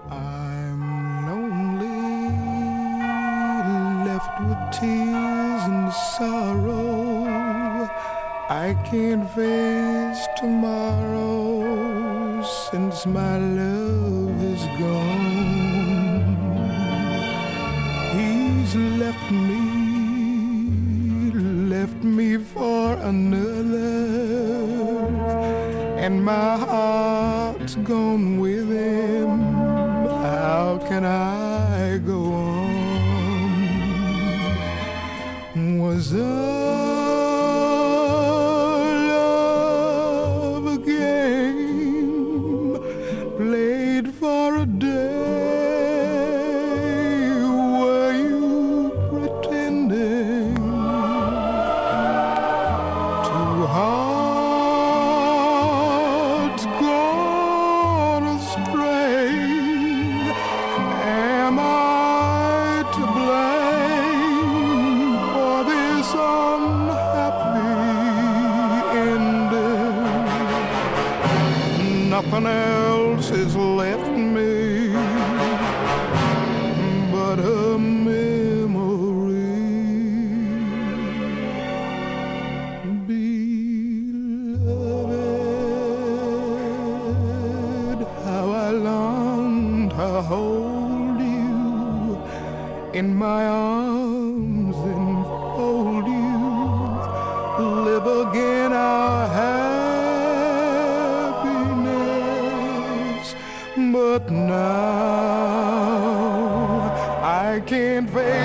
I'm lonely, left with tears and sorrow. I can't face tomorrow since my love is gone. He's left me for another, and my heart's gone with him. How can I go on? Was love a game played for a day? Were you pretending? Two hearts gone astray. Am I to blame for this unhappy ending? Nothing else is left me but a memory. Beloved, how I long to hold you in my arms and fold you, live again our happiness. But now I can't face